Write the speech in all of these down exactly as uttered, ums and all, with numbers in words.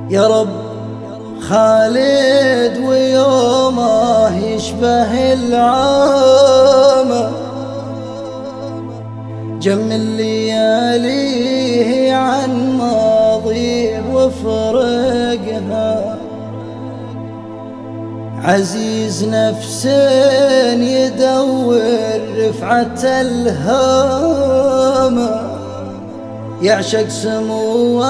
يا رب خالد ويومه يشبه العام، جمل لياليه عن ماضيه وفرقها. عزيز نفس يدور رفعة الهامة، يعشق سمو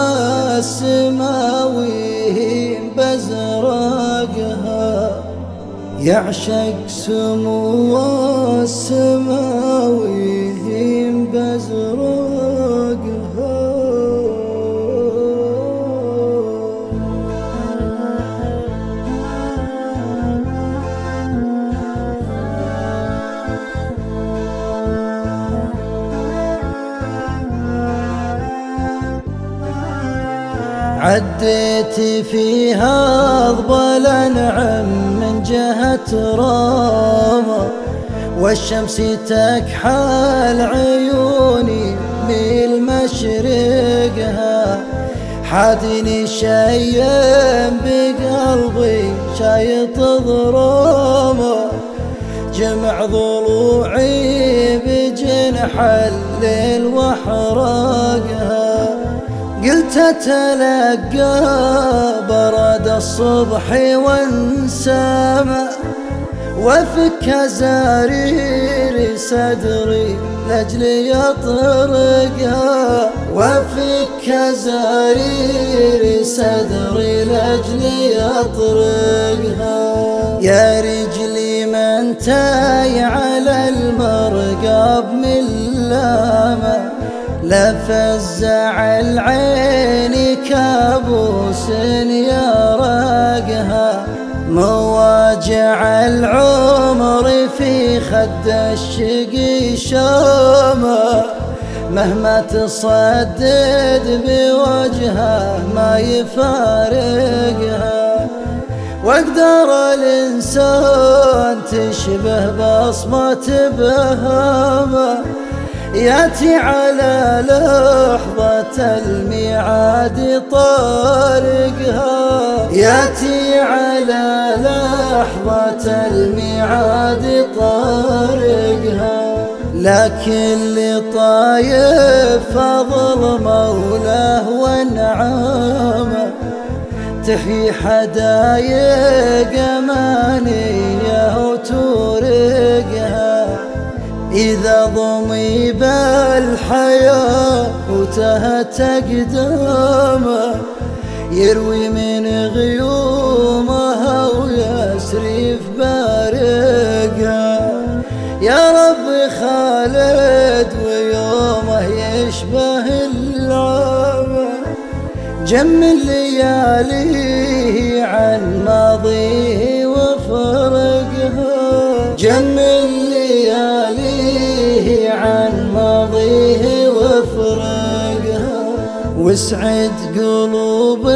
السماوي بزرقها، يعشق سمو السماوي بزرقها. عديت فيها أضبل أنعم من جهة راما، والشمس تكحل عيوني من مشرقها. حادني شيم بقلبي شايط ضرامة، جمع ضلوعي بجنح الليل واحرقها. قلت اتلقى برد الصبح وانسامه، وفك زرير صدري لاجل يطرقها، وفك زرير صدري لاجل يطرقها. يا رجلي من تاي على المرقاب من لامه، لا فزع العين كابوس يراقها. مواجع العمر في خد الشقي شامة، مهما تصدد بوجهه ما يفارقها. واقدر الانسان تشبه بصمة بهامة، ياتي على لحظة الميعاد طارقها، ياتي على لحظة الميعاد طارقها. لكن لطايف فضل مولاه ونعمه، تحيي حدايق أمانيه وتورقها. إذا ضميب الحياة وتهت قدامه، يروي من غيومها ويسري في بارقها. يا رب خالد ويومه يشبه العام، جمل لياليه عن ماضيه وفرقها، جمل لياليه عن ماضيه وفرقها. واسعد قلوب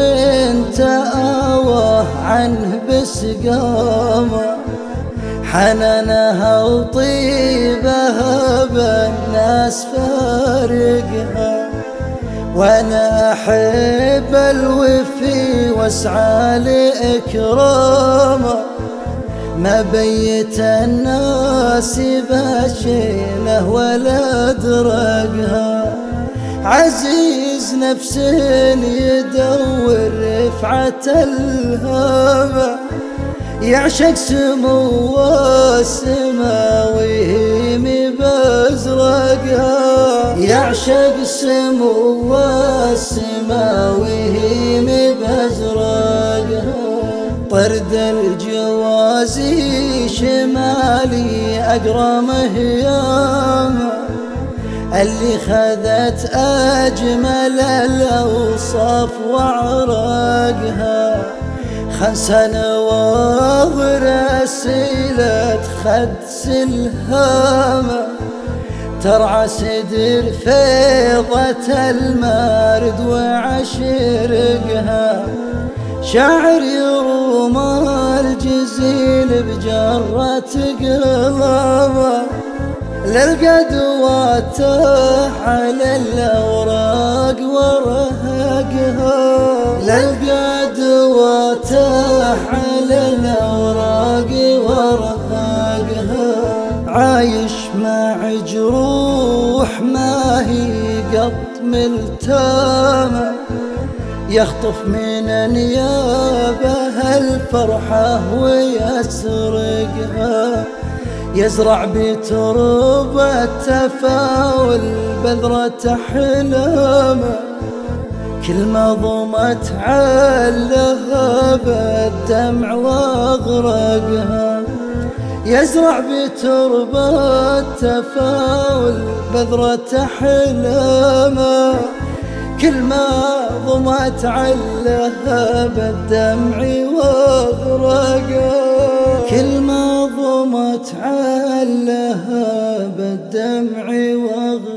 تآوه عنه بسقامه، حنانها وطيبها بالناس فارقها. وانا احب الوفي واسعى لاكرامه، ما بيت الناس بشيله ولا ادرقها. عزيز نفس يدور رفعة الهامة، يعشق سمو السماوي بزرقها، يعشق سمو السماوي بزرقها. طرد الجوازي شمالي أقرم هيامه، اللي خذت أجمل الأوصاف وعرقها. خمسة نواظر أسيلة خد سلهامة، ترعى سدر فيضة المارد وعشرقها. شاعر يروم الجزيل بجرة قلبه، للقدوات على الأوراق ورهقها، للقدوات على الأوراق ورهاقها، عايش مع جروح ما هي قط ملتامة، يخطف من انيابها الفرحة ويسرقها، يزرع بتربة تفاؤل بذرة أحلامه، كل ما ضمت علها بالدمع واغرقها، يزرع بتربة تفاؤل بذرة أحلامه، كل ما ضمت علها بالدمع واغرقها، كل ما ضمت علها بالدمع واغرقها.